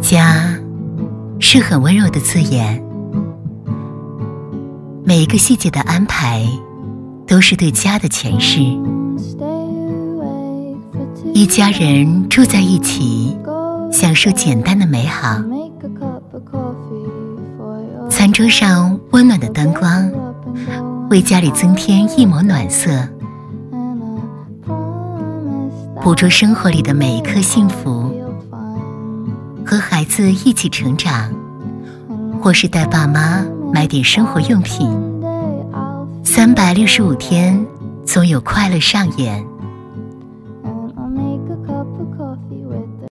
家是很温柔的字眼，每一个细节的安排都是对家的诠释。一家人住在一起，享受简单的美好。餐桌上温暖的灯光，为家里增添一抹暖色。捕捉生活里的每一刻幸福，和孩子一起成长，或是带爸妈买点生活用品。365天，总有快乐上演。